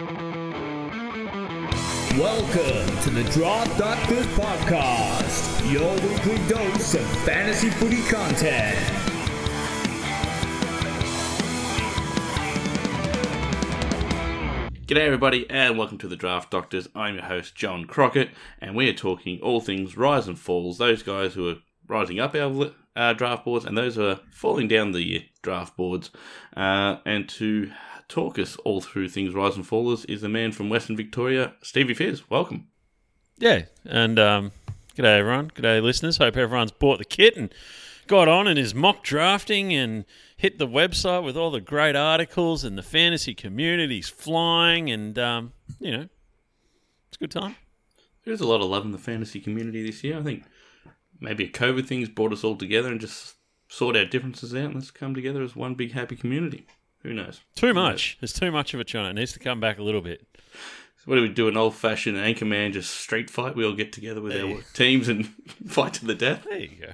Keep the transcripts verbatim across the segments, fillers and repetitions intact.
Welcome to the Draft Doctors Podcast, your weekly dose of fantasy footy content. G'day everybody and welcome to the Draft Doctors. I'm your host John Crockett and we are talking all things rise and falls, those guys who are rising up our uh, draft boards and those who are falling down the draft boards. Uh, and to talk us all through things rise and fallers is the man from Western Victoria, Stevie Fizz. Welcome. Yeah, and um, g'day everyone, g'day listeners. Hope everyone's bought the kit and got on and is mock drafting and hit the website with all the great articles and the fantasy community's flying and, um, you know, it's a good time. There's a lot of love in the fantasy community this year. I think maybe a COVID thing's brought us all together and just sort our differences out and let's come together as one big happy community. Who knows? Too much. There's too much of it, John. It needs to come back a little bit. So what do we do? An old-fashioned Anchorman just street fight? We all get together with hey. our teams and fight to the death? There you go.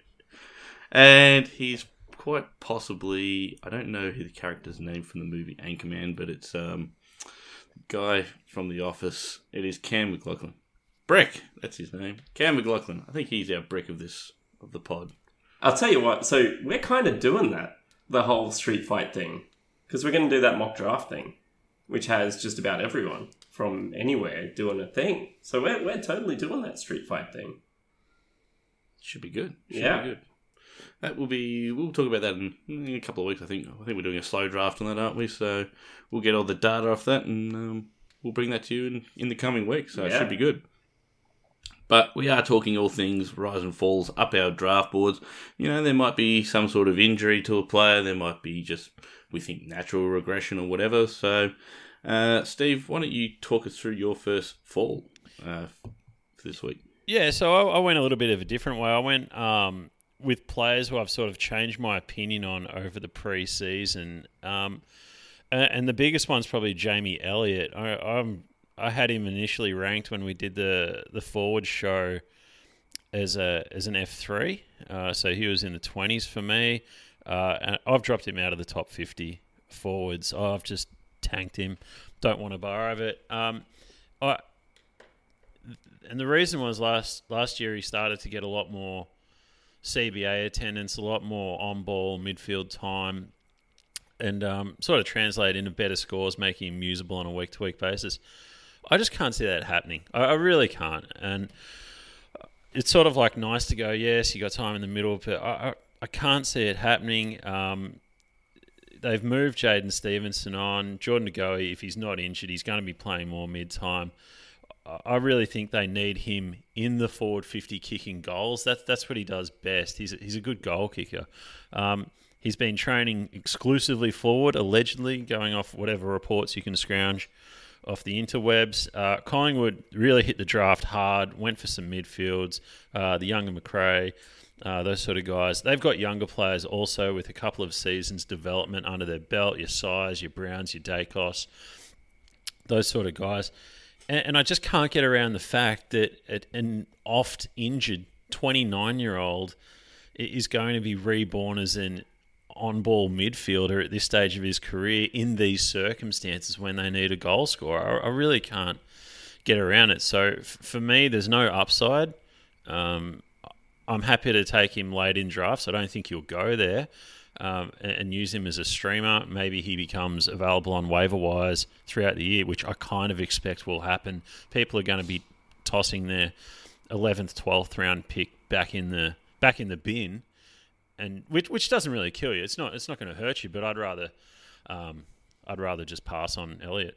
And he's quite possibly, I don't know who the character's name from the movie Anchorman, but it's um the guy from The Office. It is Cam McLaughlin. Brick, that's his name. Cam McLaughlin. I think he's our brick of this, of the pod. I'll tell you what, so we're kind of doing that, the whole street fight thing. Because we're going to do that mock draft thing, which has just about everyone from anywhere doing a thing. So we're we're totally doing that street fight thing. Should be good. Should yeah. be good. That will be. We'll talk about that in, in a couple of weeks. I think. I think we're doing a slow draft on that, aren't we? So we'll get all the data off that, and um, we'll bring that to you in, in the coming weeks. So yeah. It should be good. But we are talking all things rise and falls up our draft boards. You know, there might be some sort of injury to a player. There might be just, we think, natural regression or whatever. So, uh, Steve, why don't you talk us through your first fall uh, for this week? Yeah, so I, I went a little bit of a different way. I went um, with players who I've sort of changed my opinion on over the pre-season. Um, and the biggest one's probably Jamie Elliott. I, I'm... I had him initially ranked when we did the, the forward show as a as an F three. Uh, so he was in the twenties for me. Uh, and I've dropped him out of the top fifty forwards. I've just tanked him. Don't want to borrow of it. Um, I, and the reason was last last year he started to get a lot more C B A attendance, a lot more on-ball midfield time, and um, sort of translate into better scores, making him usable on a week-to-week basis. I just can't see that happening. I, I really can't. And it's sort of like nice to go, yes, you got time in the middle, but I, I, I can't see it happening. Um, they've moved Jaden Stevenson on. Jordan De Goey, if he's not injured, he's going to be playing more mid-time. I really think they need him in the forward fifty kicking goals. That's, that's what he does best. He's a, he's a good goal kicker. Um, he's been training exclusively forward, allegedly, going off whatever reports you can scrounge off the interwebs. Uh, Collingwood really hit the draft hard, went for some midfields, uh, the younger McRae, uh, those sort of guys. They've got younger players also with a couple of seasons development under their belt, your Size, your Browns, your Dacos, those sort of guys. And, and I just can't get around the fact that an oft-injured twenty-nine-year-old is going to be reborn as an on-ball midfielder at this stage of his career in these circumstances when they need a goal scorer. I, I really can't get around it. So f- for me, there's no upside. Um, I'm happy to take him late in drafts. I don't think he'll go there um, and, and use him as a streamer. Maybe he becomes available on waiver wires throughout the year, which I kind of expect will happen. People are going to be tossing their eleventh, twelfth round pick back in the back in the bin. And which which doesn't really kill you. It's not it's not going to hurt you. But I'd rather um, I'd rather just pass on Elliott.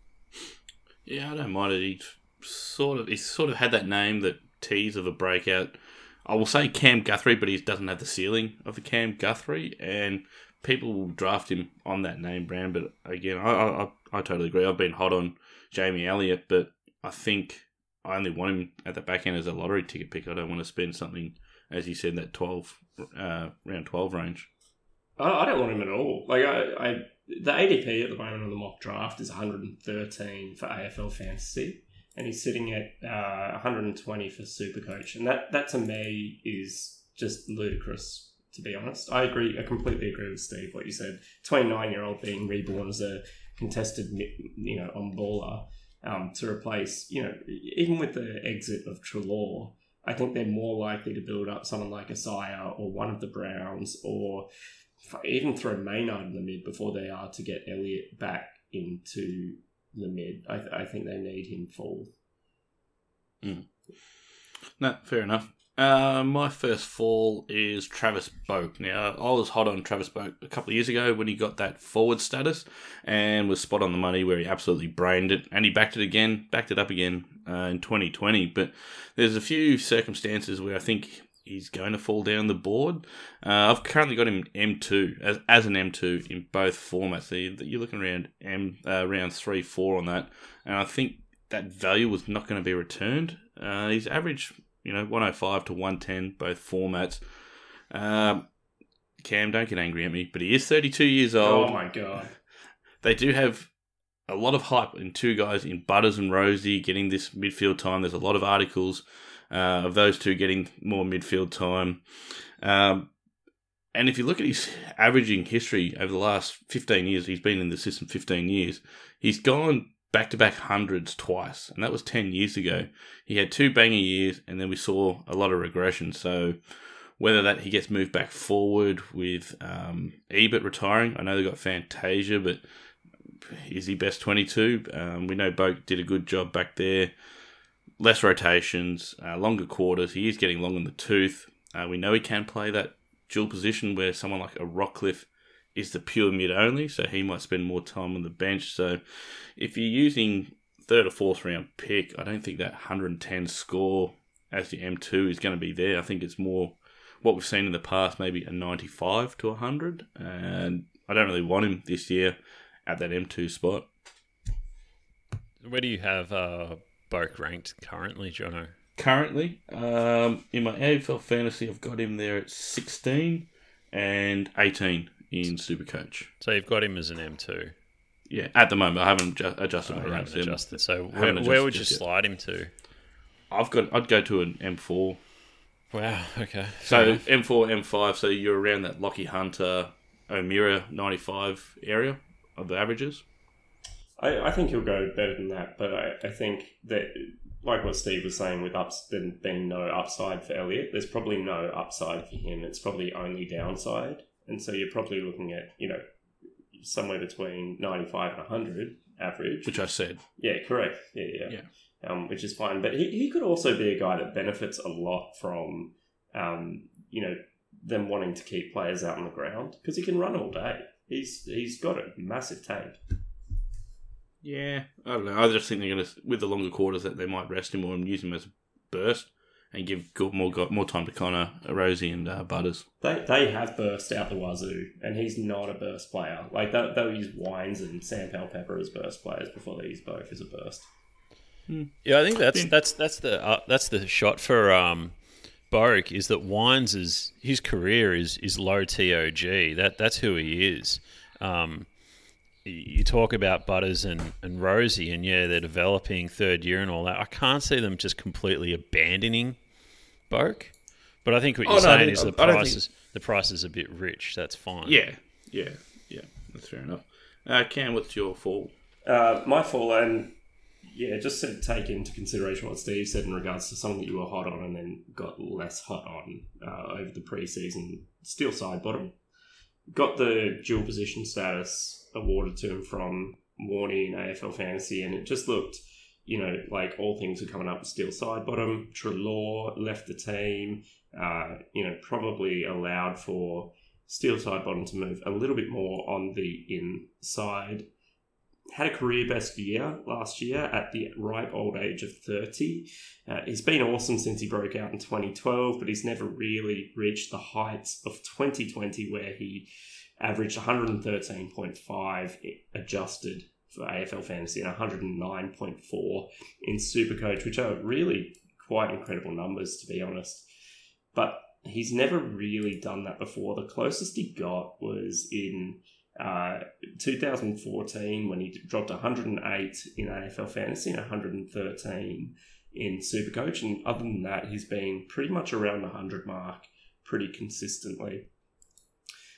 Yeah, I don't mind it. He sort of he's sort of had that name, that tease of a breakout. I will say Cam Guthrie, but he doesn't have the ceiling of a Cam Guthrie, and people will draft him on that name brand. But again, I I, I totally agree. I've been hot on Jamie Elliott, but I think I only want him at the back end as a lottery ticket pick. I don't want to spend something, as you said, that twelve. Uh, around twelve range. I don't want him at all. Like I, I, the A D P at the moment on the mock draft is one hundred thirteen for A F L Fantasy, and he's sitting at uh, one hundred twenty for Supercoach, and that, that to me is just ludicrous. To be honest, I agree. I completely agree with Steve. What you said, twenty-nine year old being reborn as a contested, you know, on baller um, to replace, you know, even with the exit of Treloar, I think they're more likely to build up someone like Isaiah or one of the Browns, or even throw Maynard in the mid before they are to get Elliott back into the mid. I, th- I think they need him full. Mm. No, fair enough. Uh, my first fall is Travis Boak. Now, I was hot on Travis Boak a couple of years ago when he got that forward status and was spot on the money where he absolutely brained it, and he backed it again, backed it up again uh, in twenty twenty. But there's a few circumstances where I think he's going to fall down the board. Uh, I've currently got him M two, as as an M two in both formats. So you're looking around M uh, round three, four on that, and I think that value was not going to be returned. Uh, he's average, you know, one oh five to one ten, both formats. Um, Cam, don't get angry at me, but he is thirty-two years old. Oh my God. They do have a lot of hype in two guys in Butters and Rosie getting this midfield time. There's a lot of articles uh, of those two getting more midfield time. Um, and if you look at his averaging history over the last fifteen years, he's been in the system fifteen years, he's gone back-to-back hundreds twice, and that was ten years ago. He had two banger years, and then we saw a lot of regression. So whether that he gets moved back forward with um, Ebert retiring, I know they've got Fantasia, but is he best twenty-two? Um, we know Boak did a good job back there. Less rotations, uh, longer quarters. He is getting long in the tooth. Uh, we know he can play that dual position where someone like a Rockcliffe is the pure mid only, so he might spend more time on the bench. So if you're using third or fourth round pick, I don't think that one hundred ten score as the M two is going to be there. I think it's more what we've seen in the past, maybe a ninety-five to one hundred, and I don't really want him this year at that M two spot. Where do you have uh, Boak ranked currently, Jono? Currently, um, in my A F L Fantasy, I've got him there at sixteen and eighteen in Supercoach. So you've got him as an M two? Yeah, at the moment. I haven't ju- adjusted oh, my ranks. Adjusted. So where, where would you slide him to? I've got. I'd go to an M four. Wow, okay. So M four, M five, so you're around that Lockie Hunter, O'Meara ninety-five area of the averages. I, I think he'll go better than that, but I, I think that, like what Steve was saying, with ups, there being no upside for Elliott, there's probably no upside for him. It's probably only downside. And so you're probably looking at, you know, somewhere between ninety-five and one hundred average. Which I said. Yeah, correct. Yeah, yeah. yeah. Um, which is fine. But he, he could also be a guy that benefits a lot from, um, you know, them wanting to keep players out on the ground, because he can run all day. He's He's got a massive tank. Yeah, I don't know. I just think they're going to, with the longer quarters, that they might rest him more and use him as a burst and give more more time to Connor, Rosie, and uh, Butters. They they have burst out the wazoo, and he's not a burst player. Like, they'll, they'll use Wines and Sam Powell-Pepper as burst players before they use Boak as a burst. Hmm. Yeah, I think that's that's that's the uh, that's the shot for um, Boak, is that Wines is his career is is low T O G. That that's who he is. Um, you talk about Butters and, and Rosie, and yeah, they're developing third year and all that. I can't see them just completely abandoning Boak. But I think what you're oh, saying no, is the price is, think... the price is a bit rich. That's fine. Yeah, yeah, yeah. That's fair enough. Uh, Cam, what's your fall? Uh, my fall, and yeah, just to take into consideration what Steve said in regards to something that you were hot on and then got less hot on uh, over the preseason. Steel side bottom. Got the dual position status awarded to him from Warney in A F L Fantasy, and it just looked, you know, like all things were coming up with steel side bottom. Treloar left the team, uh, you know, probably allowed for steel side bottom to move a little bit more on the inside. Had a career best year last year at the ripe old age of thirty. Uh, he's been awesome since he broke out in twenty twelve, but he's never really reached the heights of twenty twenty, where he averaged one hundred thirteen point five adjusted for A F L Fantasy and one hundred nine point four in Supercoach, which are really quite incredible numbers, to be honest. But he's never really done that before. The closest he got was in uh, two thousand fourteen, when he dropped one hundred eight in A F L Fantasy and one hundred thirteen in Supercoach. And other than that, he's been pretty much around the one hundred mark pretty consistently.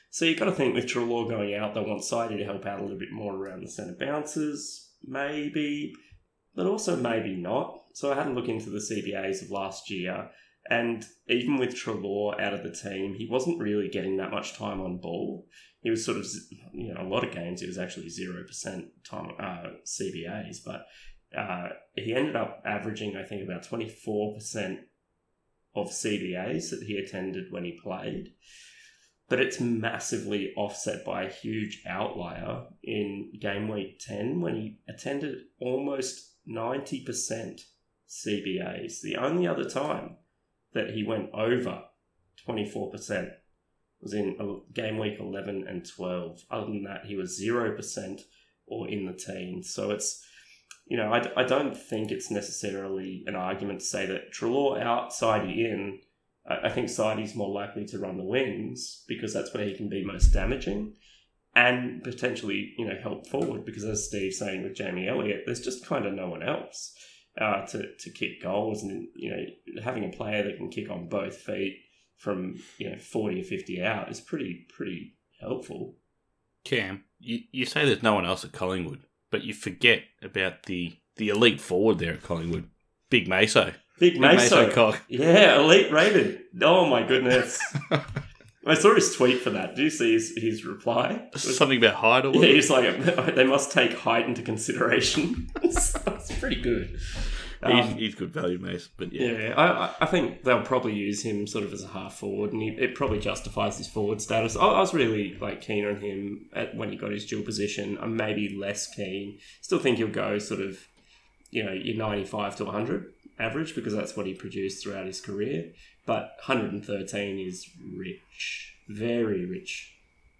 So you've got to think with Treloar going out, they want Sidey to help out a little bit more around the centre bounces, maybe, but also maybe not. So I had a look into the C B As of last year, and even with Treloar out of the team, he wasn't really getting that much time on ball. He was sort of, you know, a lot of games, it was actually zero percent time uh, C B As, but uh, he ended up averaging, I think, about twenty-four percent of C B As that he attended when he played. But it's massively offset by a huge outlier in game week ten when he attended almost ninety percent C B As. The only other time that he went over twenty-four percent was in game week eleven and twelve. Other than that, he was zero percent or in the teens. So it's, you know, I, I don't think it's necessarily an argument to say that Treloar out, Sidey in. I think Sidey's more likely to run the wings because that's where he can be most damaging and potentially, you know, help forward because as Steve's saying with Jamie Elliott, there's just kind of no one else uh, to, to kick goals and, you know, having a player that can kick on both feet from, you know, forty or fifty out is pretty, pretty helpful. Cam, you, you say there's no one else at Collingwood, but you forget about the, the elite forward there at Collingwood, Big Meso. Big Meso. Meso cock. Yeah, elite rated. Oh my goodness. I saw his tweet for that. Do you see his, his reply? Something about height or what? Yeah, he's like, they must take height into consideration. It's pretty good. He's, Um, he's good value, Mace, but yeah. yeah, I, I think they'll probably use him sort of as a half forward, and he, it probably justifies his forward status. I, I was really like keen on him at, when he got his dual position. I'm maybe less keen. Still think he'll go sort of, you know, your ninety-five to one hundred average because that's what he produced throughout his career. But one hundred thirteen is rich, very rich.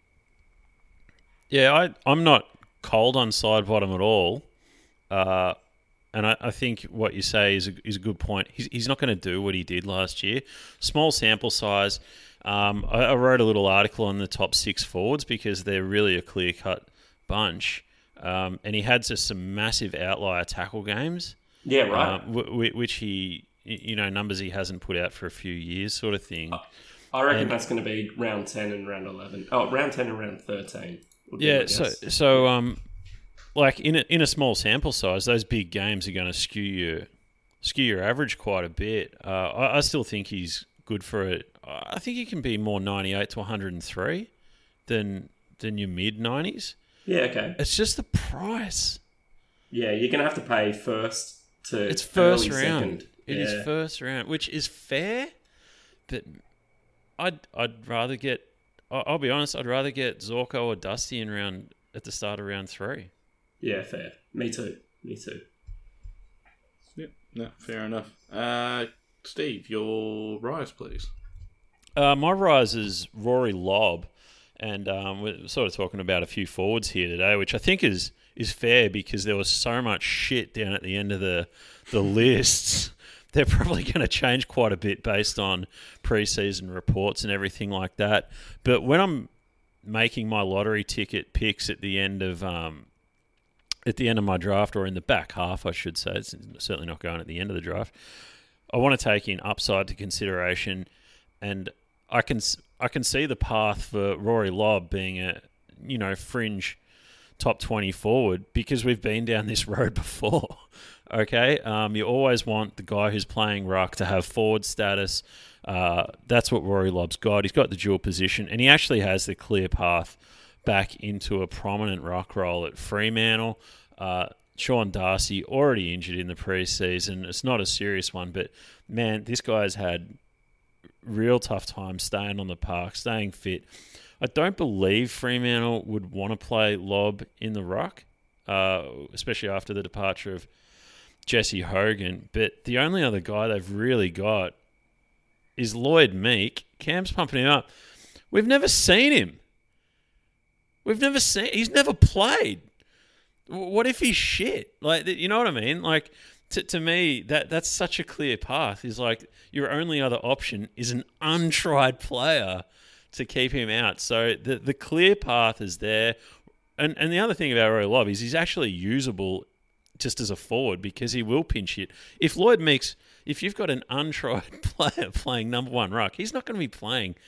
Yeah, I, I'm not cold on Sidebottom at all. Uh, and I, I think what you say is a, is a good point. He's, he's not going to do what he did last year. Small sample size. Um, I, I wrote a little article on the top six forwards because they're really a clear-cut bunch. Um, and he had just some massive outlier tackle games. Yeah, right. Um, w- w- which he, you know, numbers he hasn't put out for a few years sort of thing. I reckon and, that's going to be round ten and round eleven. Oh, round ten and round thirteen. Yeah, so, so um, like in a, in a small sample size, those big games are going to skew your, skew your average quite a bit. Uh, I, I still think he's good for it. I think he can be more ninety-eight to one hundred three than than your mid-nineties. Yeah, okay. It's just the price. Yeah, you're going to have to pay first to It's first early round. second. It yeah. is first round, which is fair, but I'd I'd rather get. I'll, I'll be honest. I'd rather get Zorko or Dusty in round at the start of round three. Yeah, fair. Me too. Me too. Yep. No, fair enough. Uh, Steve, your rise, please. Uh, my rise is Rory Lobb, and um, we're sort of talking about a few forwards here today, which I think is is fair because there was so much shit down at the end of the the lists. They're probably going to change quite a bit based on preseason reports and everything like that. But when I'm making my lottery ticket picks at the end of um, at the end of my draft, or in the back half, I should say, it's certainly not going at the end of the draft, I want to take in upside to consideration, and I can I can see the path for Rory Lobb being a you know fringe top twenty forward because we've been down this road before. Okay, um, you always want the guy who's playing ruck to have forward status. Uh, that's what Rory Lobb's got. He's got the dual position, and he actually has the clear path back into a prominent ruck role at Fremantle. Uh, Sean Darcy already injured in the preseason. It's not a serious one, but man, this guy's had real tough time staying on the park, staying fit. I don't believe Fremantle would want to play Lobb in the ruck, uh, especially after the departure of Jesse Hogan. But the only other guy they've really got is Lloyd Meek. Cam's pumping him up. We've never seen him. We've never seen... He's never played. What if he's shit? Like, you know what I mean? Like, to to me, that that's such a clear path. Is like, your only other option is an untried player to keep him out. So the the clear path is there. And and the other thing about Rory Lobb is he's actually usable just as a forward because he will pinch hit. If Lloyd Meeks, if you've got an untried player playing number one ruck, he's not going to be playing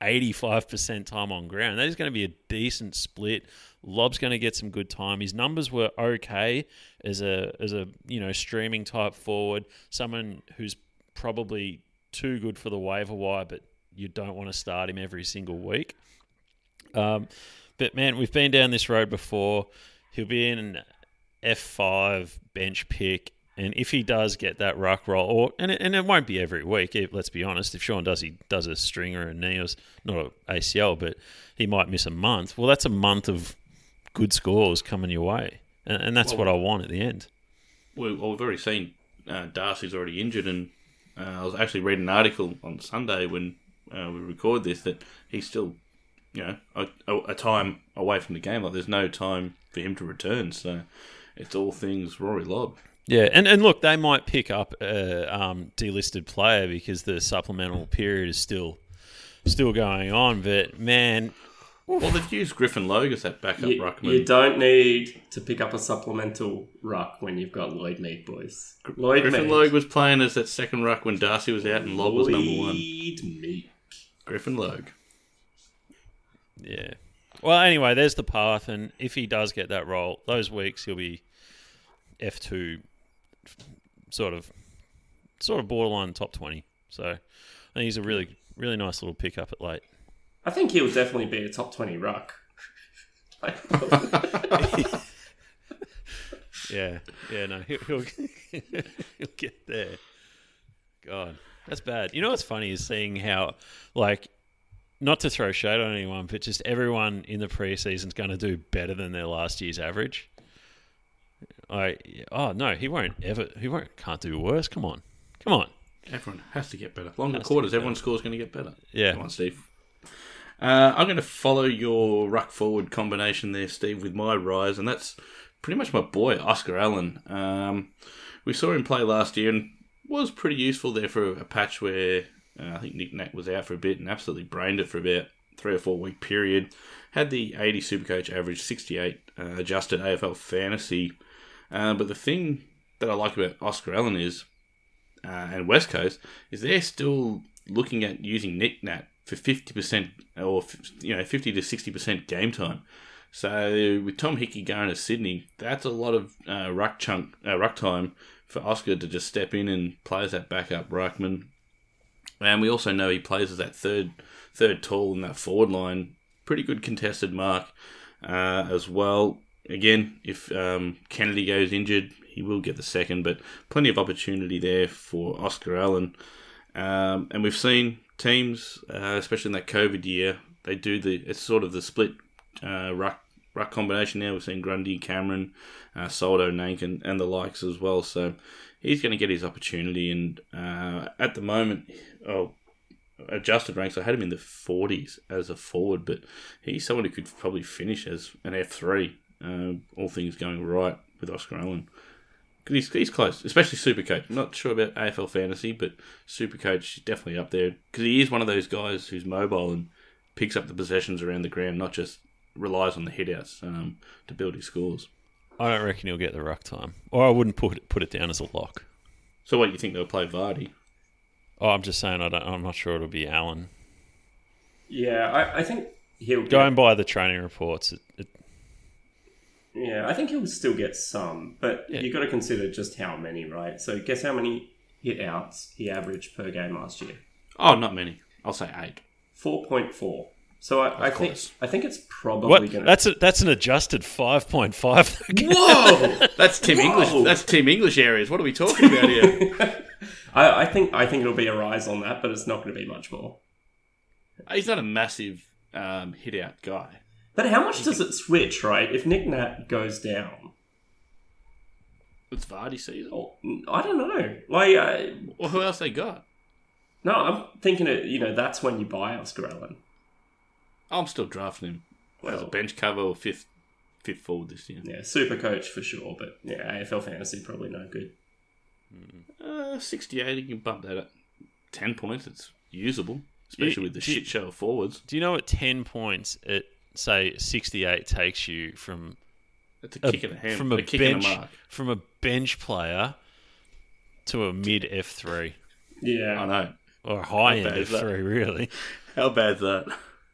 eighty-five percent time on ground. That is going to be a decent split. Lob's going to get some good time. His numbers were okay as a as a you know streaming type forward, someone who's probably too good for the waiver wire, but you don't want to start him every single week. Um, but man, we've been down this road before. He'll be in an F five bench pick, and if he does get that ruck roll, or and it, and it won't be every week. If, let's be honest, if Sean does he does a stringer and knee, or not an A C L, but he might miss a month. Well, that's a month of good scores coming your way, and, and that's well, what I want at the end. Well, we've already seen uh, Darcy's already injured, and uh, I was actually reading an article on Sunday when uh, we record this that he's still, you know, a, a time away from the game. Like there's no time for him to return, so it's all things Rory Lobb. Yeah, and, and look, they might pick up a um, delisted player because the supplemental period is still still going on, but man. Well, they've used Griffin Logue as that backup you, ruckman. You don't need to pick up a supplemental ruck when you've got Lloyd Mead, boys. Lloyd Griffin Mead. Logue was playing as that second ruck when Darcy was out and Lobb was number one. Lloyd Mead. Griffin Logue. Yeah. Well, anyway, there's the path, and if he does get that role, those weeks he'll be F two, sort of, sort of borderline top twenty. So I think he's a really, really nice little pickup at late. I think he'll definitely be a top twenty ruck. yeah, yeah, no, he'll, he'll, he'll get there. God, that's bad. You know what's funny is seeing how, like, not to throw shade on anyone, but just everyone in the preseason is going to do better than their last year's average. Like, oh no, he won't ever. He won't. Can't do worse. Come on, come on. Everyone has to get better. Longer quarters, everyone's score's going to get better. Yeah. Come on, Steve. Uh, I'm going to follow your ruck forward combination there, Steve, with my rise, and that's pretty much my boy, Oscar Allen. Um, we saw him play last year and was pretty useful there for a patch where uh, I think Nick Nat was out for a bit and absolutely brained it for about three or four week period. Had the eighty Supercoach average, sixty-eight uh, adjusted A F L fantasy. Uh, but the thing that I like about Oscar Allen is, uh, and West Coast, is they're still looking at using Nick Nat for fifty percent or you know fifty to sixty percent game time. So with Tom Hickey going to Sydney, that's a lot of uh, ruck chunk uh, ruck time for Oscar to just step in and play as that backup ruckman. And we also know he plays as that third third tall in that forward line. Pretty good contested mark uh, as well. Again, if um, Kennedy goes injured, he will get the second, but plenty of opportunity there for Oscar Allen. Um, and we've seen teams, uh, especially in that COVID year, they do the it's sort of the split uh, ruck ruck combination now. We've seen Grundy, Cameron, uh, Soldo, Nankin, and the likes as well. So he's going to get his opportunity. And uh, at the moment, oh, adjusted ranks, I had him in the forties as a forward, but he's someone who could probably finish as an F three. Uh, all things going right with Oscar Allen. Because he's, he's close, especially Supercoach. I'm not sure about A F L Fantasy, but Supercoach definitely up there. Because he is one of those guys who's mobile and picks up the possessions around the ground, not just relies on the hitouts um, to build his scores. I don't reckon he'll get the ruck time. Or I wouldn't put it, put it down as a lock. So what, you think they'll play Vardy? Oh, I'm just saying I don't, I'm not sure it'll be Allen. Yeah, I, I think he'll... Going get... by the training reports, it, it Yeah, I think he'll still get some, but yeah. you've got to consider just how many, right? So guess how many hit outs he averaged per game last year? Oh, not many. I'll say eight. four point four. So I, I think I think it's probably what? going to... That's a, that's an adjusted five point five. Whoa! That's Team Whoa! English. That's Team English areas. What are we talking about here? I, I think I think it'll be a rise on that, but it's not going to be much more. He's not a massive um, hit out guy. But how much does it switch, right? If Nick Nat goes down, it's Vardy season. Oh, I don't know. Like, uh, well, who else they got? No, I'm thinking it. You know, that's when you buy Oscar Allen. I'm still drafting him well, as a bench cover or fifth, fifth forward this year. Yeah, super coach for sure, but yeah, A F L fantasy probably no good. Uh, sixty-eight, you can bump that up ten points. It's usable, especially you, with the shit show of forwards. Do you know what ten points at say sixty-eight takes you from? That's a, a kick in the hand, from a, a kick bench in the mark. From a bench player to a mid F three. Yeah, I know. Or a high end F three, really. How bad's that?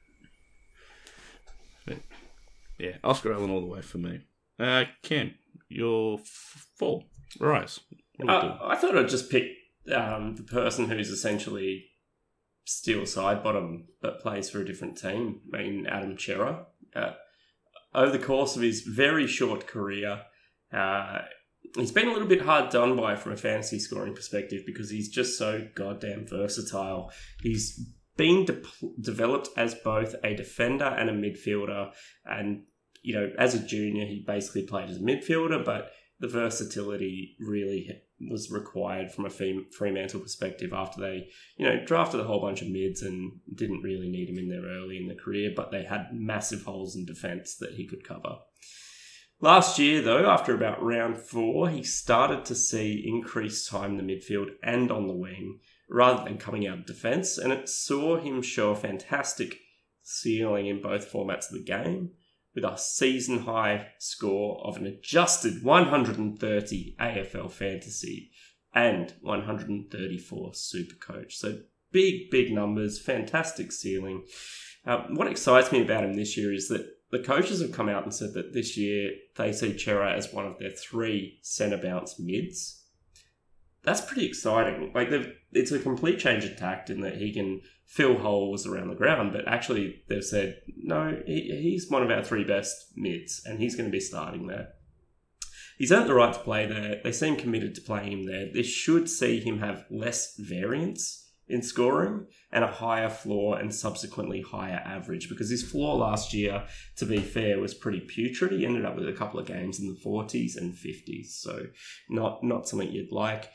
Yeah, Oscar Allen all the way for me. Uh, Cam, your f- fall. Rise. What are we Uh, I thought I'd just pick um, the person who's essentially still side bottom but plays for a different team. I mean, Adam Chera. Uh, over the course of his very short career, uh, he's been a little bit hard done by from a fantasy scoring perspective because he's just so goddamn versatile. He's been de- developed as both a defender and a midfielder, and you know, as a junior, he basically played as a midfielder, but the versatility really was required from a Fremantle perspective after they, you know, drafted a whole bunch of mids and didn't really need him in there early in the career, but they had massive holes in defence that he could cover. Last year, though, after about round four, he started to see increased time in the midfield and on the wing, rather than coming out of defence, and it saw him show a fantastic ceiling in both formats of the game, with a season-high score of an adjusted one hundred thirty A F L Fantasy and one hundred thirty-four Supercoach. So big, big numbers, fantastic ceiling. Uh, what excites me about him this year is that the coaches have come out and said that this year they see Chera as one of their three centre bounce mids. That's pretty exciting. Like they've, it's a complete change of tact in that he can fill holes around the ground, but actually they've said, no, he, he's one of our three best mids, and he's going to be starting there. He's earned the right to play there. They seem committed to playing him there. This should see him have less variance in scoring and a higher floor and subsequently higher average, because his floor last year, to be fair, was pretty putrid. He ended up with a couple of games in the forties and fifties, so not, not something you'd like.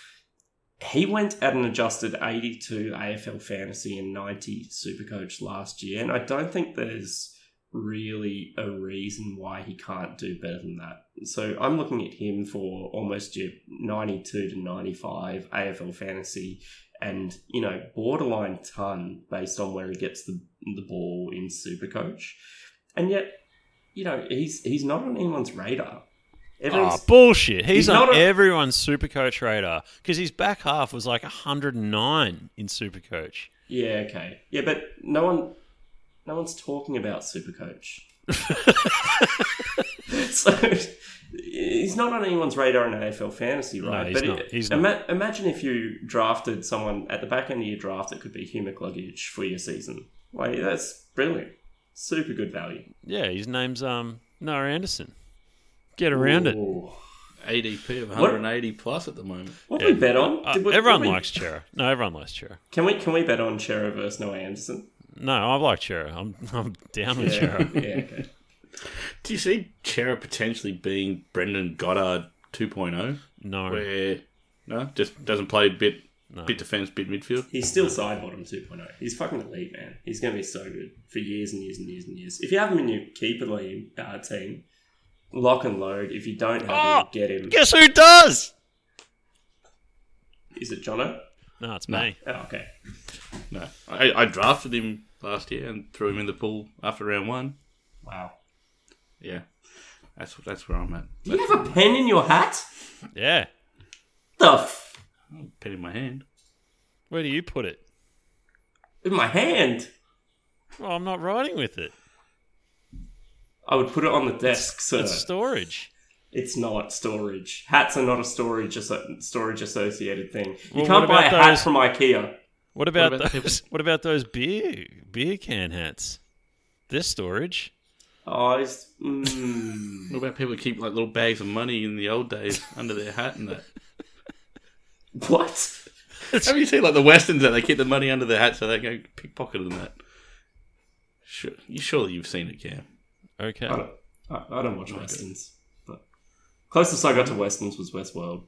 He went at an adjusted eighty-two A F L Fantasy and ninety Supercoach last year, and I don't think there's really a reason why he can't do better than that. So I'm looking at him for almost your ninety-two to ninety-five A F L Fantasy and, you know, borderline ton based on where he gets the the ball in Supercoach. And yet, you know, he's he's not on anyone's radar. Oh, bullshit. He's, he's on a, everyone's Supercoach radar because his back half was like one hundred nine in Supercoach. Yeah, okay. Yeah, but no one, no one's talking about Supercoach. So he's not on anyone's radar in A F L Fantasy, right? No, he's but not. It, he's ima- not. Imagine if you drafted someone at the back end of your draft that could be Hugh McCluggage for your season. Like, that's brilliant. Super good value. Yeah, his name's um Noah Anderson. Get around Ooh. it. A D P of one hundred eighty what? Plus at the moment. What yeah. do we bet on? Uh, we, everyone we, likes Chera. No, everyone likes Chera. Can we can we bet on Chera versus Noah Anderson? No, I like Chera. I'm I'm down with yeah. Chera. Yeah, okay. Do you see Chera potentially being Brendan Goddard two point oh? No. Where, no, just doesn't play bit, no. bit defence, bit midfield? He's still side bottom two point oh. He's fucking elite, man. He's going to be so good for years and years and years and years. If you have him in your keeper league uh, team, lock and load. If you don't have oh, him, get him. Guess who does? Is it Jono? No, it's no. me. Oh, okay. No. I, I drafted him last year and threw him in the pool after round one. Wow. Yeah. That's that's where I'm at. Do you have a pen in your hat? Yeah. The f- pen in my hand. Where do you put it? In my hand. Well, I'm not writing with it. I would put it on the desk, sir. It's storage. It's not storage. Hats are not a storage storage associated thing. You Well, can't what buy a about hat those- from IKEA. What about, What about those? What about those beer beer can hats? They're storage. Oh, it's... Mm. What about people who keep like little bags of money in the old days under their hat and that? What? Have you seen like the Westerns that they keep the money under their hat so they go pickpocket and that? Sure, you surely you've seen it, Cam. Okay. I don't, I, I don't watch Westerns. But closest I got to Westerns was Westworld.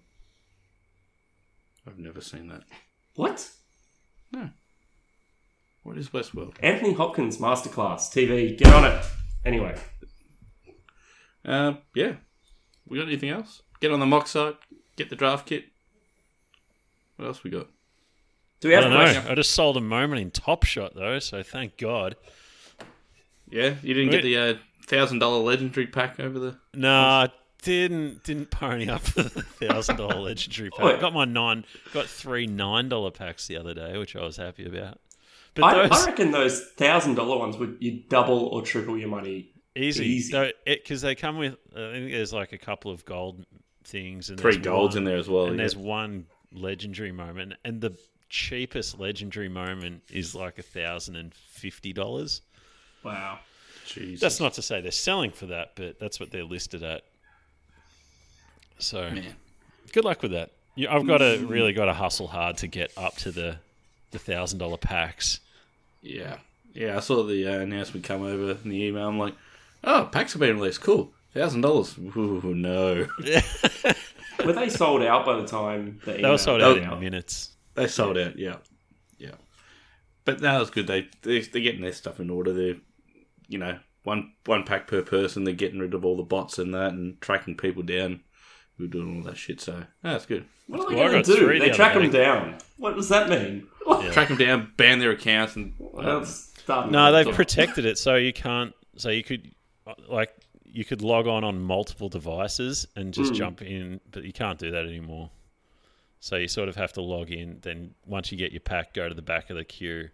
I've never seen that. What? No. What is Westworld? Anthony Hopkins Masterclass T V. Get on it. Anyway. Uh, yeah. We got anything else? Get on the mock site. Get the draft kit. What else we got? Do we I have don't a know. question? I just sold a moment in Top Shot though, so thank God. Yeah, you didn't get the uh, thousand dollar legendary pack over the. Nah, didn't didn't pony up for the thousand dollar legendary pack. Oh, yeah. Got my nine, got three nine dollar packs the other day, which I was happy about. But I, those, I reckon those thousand dollar ones would you double or triple your money. easy. Easy. Because they come with, I think there's like a couple of gold things. And Three there's golds one, in there as well. And yeah. there's one legendary moment. And the cheapest legendary moment is like one thousand fifty dollars. Wow. Jesus. That's not to say they're selling for that, but that's what they're listed at. So, Man. good luck with that. You, I've got to really got to hustle hard to get up to the the thousand dollar packs. Yeah. Yeah, I saw the uh, announcement come over in the email. I'm like, oh, packs have been released. Cool. one thousand dollars. Ooh, no. Were they sold out by the time the They email were sold out went in minutes. They sold out, yeah. Yeah. But that was good. They, they, they're getting their stuff in order. They're, you know, one one pack per person. They're getting rid of all the bots and that and tracking people down who are doing all that shit. So, no, that's good. What are they Well, I going got to do? three They the track other them day. down. What does that mean? Yeah. Track them down, ban their accounts, and Well, it's starting No, to- they've protected it so you can't. So you could, like, you could log on on multiple devices and just Mm. jump in, but you can't do that anymore. So you sort of have to log in. Then once you get your pack, go to the back of the queue.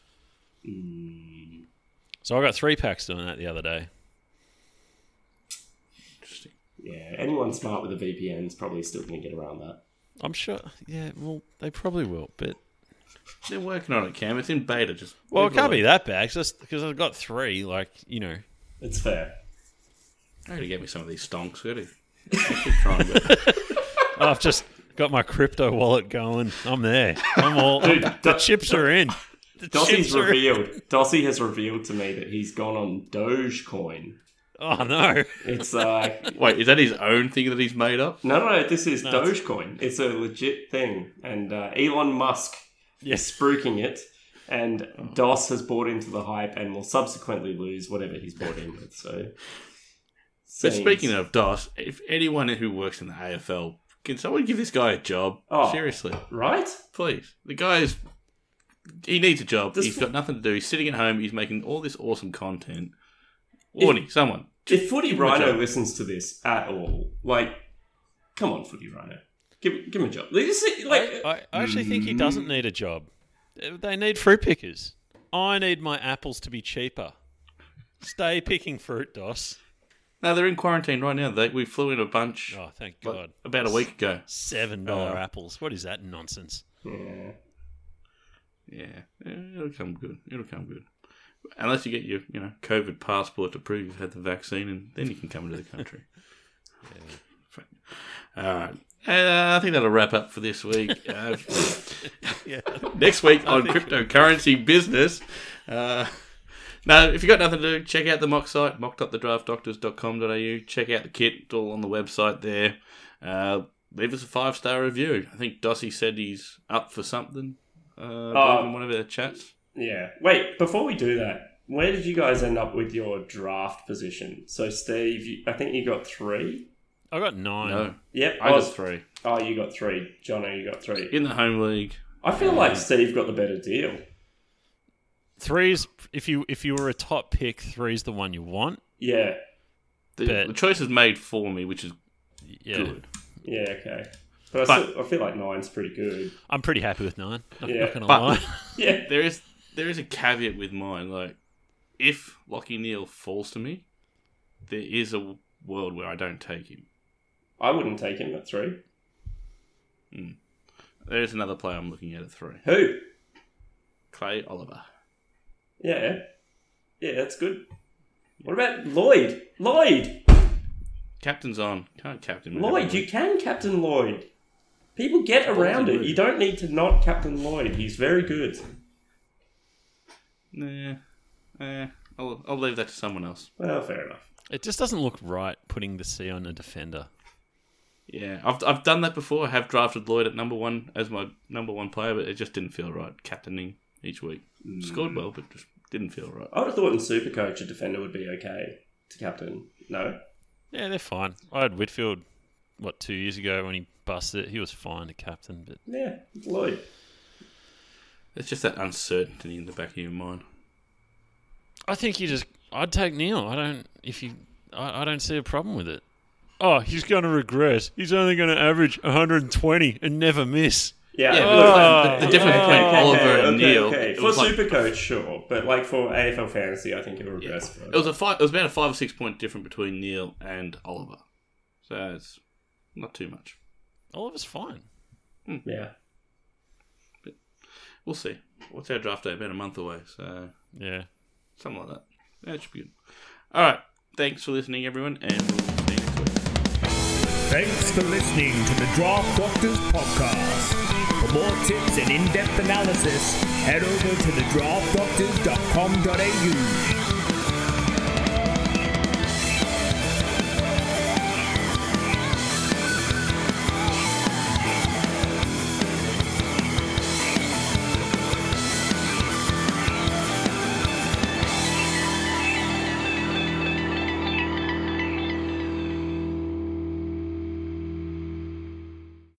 Mm. So I got three packs doing that the other day. interesting. Yeah, anyone smart with a V P N is probably still going to get around that. I'm sure. Yeah, well, they probably will, but They're working on it, Cam. It's in beta. Just well, leave it can't alone. be that bad just because I've got three. Like, you know, It's fair. I gotta get me some of these stonks. Gotta keep trying. But I've just got my crypto wallet going. I'm there. I'm all. Dude, the Do- chips are in. The Dossie's chips are in. revealed. Dossie has revealed to me that he's gone on Dogecoin. Oh no! It's uh, wait, is that his own thing that he's made up? no, no, this is No, it's- Dogecoin. It's a legit thing, and uh, Elon Musk is Yes. spruiking it, and Doss has bought into the hype and will subsequently lose whatever he's bought in with. So, But seems- speaking of DOS, if anyone who works in the A F L, can someone give this guy a job? Oh. Seriously, right, please. The guy is. He needs a job. This He's fo- got nothing to do. He's sitting at home. He's making all this awesome content. Warning, someone. if Footy Give him a Rhino job. listens to this at all, like, come on, Footy Rhino, give give him a job. This is, like, I, I actually think he doesn't need a job. They need fruit pickers. I need my apples to be cheaper. Stay picking fruit, Doss. No, they're in quarantine right now. They, we flew in a bunch Oh, thank like, God. about a week ago. Seven dollar Uh, apples. What is that nonsense? yeah. Yeah, yeah, it'll come good. It'll come good. Unless you get your, you know, COVID passport to prove you've had the vaccine, and then you can come into the country. All right. Uh, I think that'll wrap up for this week. Uh, Yeah. next week on think- cryptocurrency business. Uh, no, if you've got nothing to do, check out the mock site, mock dot the draft doctors dot com dot a u. Check out the kit. It's all on the website there. Uh, leave us a five-star review. I think Dossie said he's up for something uh, Oh. in one of our chats. Yeah. Wait, before we do that, where did you guys end up with your draft position? So, Steve, you, I think you got three. I got nine. No, Yep. I oh, got three. Oh, you got three. Jono, you got three. In the home league. I feel like Steve got the better deal. Three's if you if you were a top pick, three's the one you want. Yeah. The, Bet. the choice is made for me, which is Yeah. good. Yeah, okay. But, I, But- still, I feel like nine's pretty good. I'm pretty happy with nine. Not, Yeah. not gonna But- lie. Yeah. There is there is a caveat with mine. Like, if Lockie Neal falls to me, there is a world where I don't take him. I wouldn't take him at three. There is another player I'm looking at at three. Who? Clay Oliver. Yeah. Yeah, that's good. What about Lloyd? Lloyd! Captain's on. Can't captain him. Lloyd, you can captain Lloyd. People get around it. You don't need to not captain Lloyd. He's very good. Nah. Eh, I'll, I'll leave that to someone else. Well, fair enough. It just doesn't look right putting the C on a defender. Yeah, I've I've done that before. I have drafted Lloyd at number one as my number one player, but it just didn't feel right captaining each week. Scored well, but just didn't feel right. I would have thought in Supercoach a defender would be okay to captain. No? Yeah, they're fine. I had Whitfield, what, two years ago when he busted it. He was fine to captain, but Yeah, it's Lloyd. It's just that uncertainty in the back of your mind. I think you just. I'd take Neil. I don't. If you, I, I don't see a problem with it. Oh, he's going to regress. He's only going to average one hundred twenty and never miss. Yeah, Yeah, look, but the, the difference okay, between okay, Oliver okay, and okay, Neil. okay. it For was like- Supercoach, sure, but like for A F L Fantasy, I think it would regress Yeah. further. It was a five, it was about a five or six point difference between Neil and Oliver, so it's not too much. Oliver's fine. Yeah. We'll see. What's our draft day? About a month away, so Yeah. something like that. That should be good. All right, thanks for listening, everyone, and we'll see you next week. Thanks for listening to the Draft Doctors podcast. For more tips and in-depth analysis, head over to the draft doctors dot com dot a u.